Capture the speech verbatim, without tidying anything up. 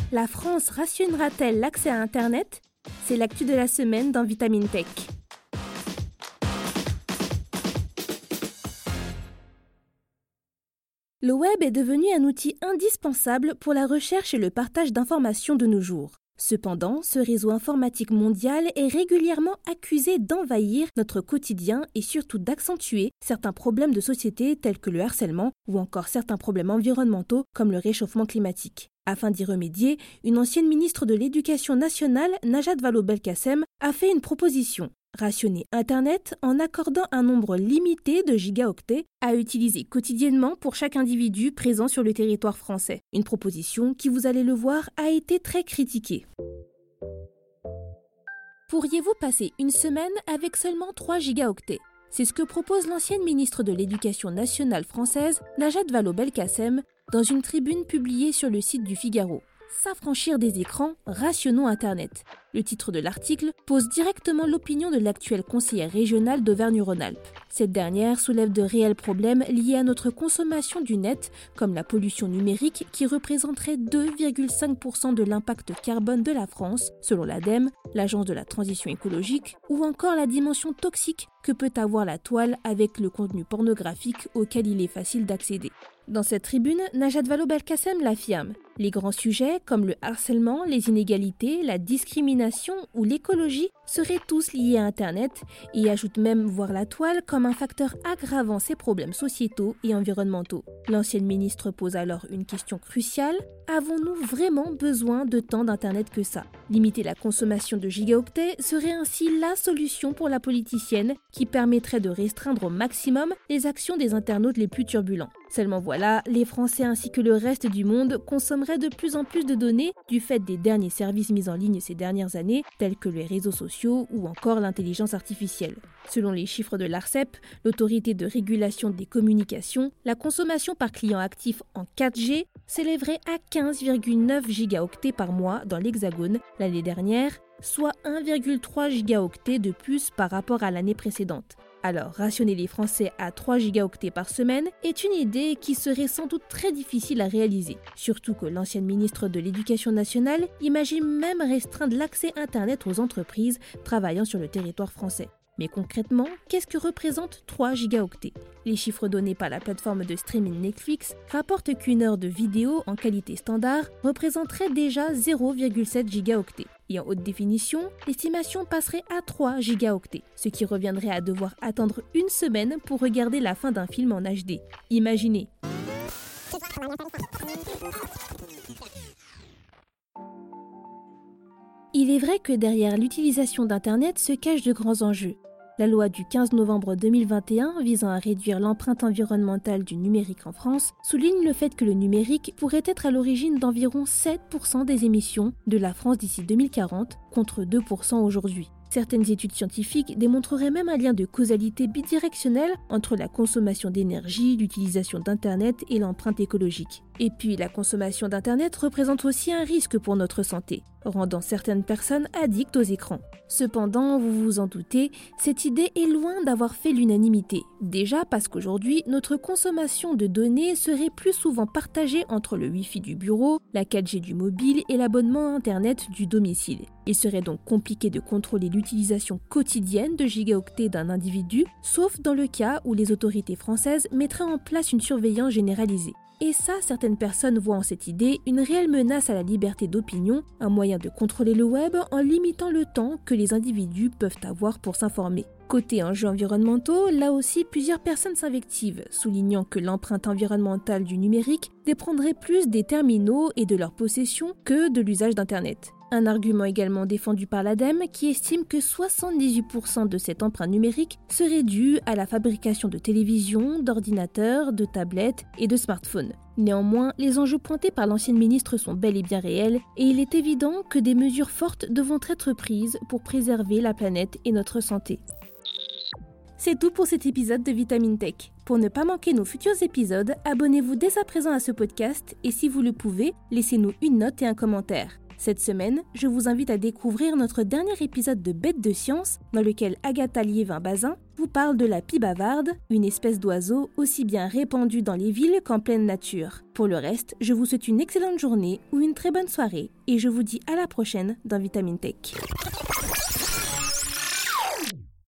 La France rationnera-t-elle l'accès à Internet ? C'est l'actu de la semaine dans Vitamine Tech. Le web est devenu un outil indispensable pour la recherche et le partage d'informations de nos jours. Cependant, ce réseau informatique mondial est régulièrement accusé d'envahir notre quotidien et surtout d'accentuer certains problèmes de société tels que le harcèlement ou encore certains problèmes environnementaux comme le réchauffement climatique. Afin d'y remédier, une ancienne ministre de l'Éducation nationale, Najat Vallaud-Belkacem, a fait une proposition. Rationner Internet en accordant un nombre limité de gigaoctets à utiliser quotidiennement pour chaque individu présent sur le territoire français. Une proposition qui, vous allez le voir, a été très critiquée. Pourriez-vous passer une semaine avec seulement trois gigaoctets ? C'est ce que propose l'ancienne ministre de l'Éducation nationale française, Najat Vallaud-Belkacem, dans une tribune publiée sur le site du Figaro. S'affranchir des écrans, rationnons Internet. Le titre de l'article pose directement l'opinion de l'actuelle conseillère régionale d'Auvergne-Rhône-Alpes. Cette dernière soulève de réels problèmes liés à notre consommation du net, comme la pollution numérique qui représenterait deux virgule cinq pour cent de l'impact carbone de la France, selon l'ADEME, l'Agence de la transition écologique, ou encore la dimension toxique que peut avoir la toile avec le contenu pornographique auquel il est facile d'accéder. Dans cette tribune, Najat Vallaud-Belkacem l'affirme. Les grands sujets comme le harcèlement, les inégalités, la discrimination ou l'écologie seraient tous liés à Internet et ajoute même voir la toile comme un facteur aggravant ces problèmes sociétaux et environnementaux. L'ancienne ministre pose alors une question cruciale. Avons-nous vraiment besoin de tant d'Internet que ça ? Limiter la consommation de gigaoctets serait ainsi la solution pour la politicienne qui permettrait de restreindre au maximum les actions des internautes les plus turbulents. Seulement voilà, les Français ainsi que le reste du monde consommeraient de plus en plus de données du fait des derniers services mis en ligne ces dernières années, tels que les réseaux sociaux ou encore l'intelligence artificielle. Selon les chiffres de l'Arcep, l'autorité de régulation des communications, la consommation par client actif en quatre G s'élèverait à quinze virgule neuf gigaoctets par mois dans l'Hexagone l'année dernière, soit un virgule trois gigaoctets de plus par rapport à l'année précédente. Alors, rationner les Français à trois gigaoctets par semaine est une idée qui serait sans doute très difficile à réaliser. Surtout que l'ancienne ministre de l'Éducation nationale imagine même restreindre l'accès Internet aux entreprises travaillant sur le territoire français. Mais concrètement, qu'est-ce que représentent trois gigaoctets ? Les chiffres donnés par la plateforme de streaming Netflix rapportent qu'une heure de vidéo en qualité standard représenterait déjà zéro virgule sept gigaoctets. Et en haute définition, l'estimation passerait à trois gigaoctets, ce qui reviendrait à devoir attendre une semaine pour regarder la fin d'un film en H D. Imaginez. Il est vrai que derrière l'utilisation d'Internet se cachent de grands enjeux. La loi du quinze novembre deux mille vingt et un visant à réduire l'empreinte environnementale du numérique en France souligne le fait que le numérique pourrait être à l'origine d'environ sept pour cent des émissions de la France d'ici deux mille quarante, contre deux pour cent aujourd'hui. Certaines études scientifiques démontreraient même un lien de causalité bidirectionnelle entre la consommation d'énergie, l'utilisation d'Internet et l'empreinte écologique. Et puis, la consommation d'Internet représente aussi un risque pour notre santé, rendant certaines personnes addictes aux écrans. Cependant, vous vous en doutez, cette idée est loin d'avoir fait l'unanimité. Déjà parce qu'aujourd'hui, notre consommation de données serait plus souvent partagée entre le Wi-Fi du bureau, la quatre G du mobile et l'abonnement Internet du domicile. Il serait donc compliqué de contrôler l'utilisation quotidienne de gigaoctets d'un individu, sauf dans le cas où les autorités françaises mettraient en place une surveillance généralisée. Et ça, certaines personnes voient en cette idée une réelle menace à la liberté d'opinion, un moyen de contrôler le web en limitant le temps que les individus peuvent avoir pour s'informer. Côté enjeux environnementaux, là aussi plusieurs personnes s'invectivent, soulignant que l'empreinte environnementale du numérique dépendrait plus des terminaux et de leur possession que de l'usage d'Internet. Un argument également défendu par l'ADEME qui estime que soixante-dix-huit pour cent de cette empreinte numérique serait due à la fabrication de télévisions, d'ordinateurs, de tablettes et de smartphones. Néanmoins, les enjeux pointés par l'ancienne ministre sont bel et bien réels et il est évident que des mesures fortes devront être prises pour préserver la planète et notre santé. C'est tout pour cet épisode de Vitamine Tech. Pour ne pas manquer nos futurs épisodes, abonnez-vous dès à présent à ce podcast et si vous le pouvez, laissez-nous une note et un commentaire. Cette semaine, je vous invite à découvrir notre dernier épisode de Bêtes de science, dans lequel Agatha Liévin-Bazin vous parle de la pie bavarde, une espèce d'oiseau aussi bien répandue dans les villes qu'en pleine nature. Pour le reste, je vous souhaite une excellente journée ou une très bonne soirée et je vous dis à la prochaine dans Vitamine Tech.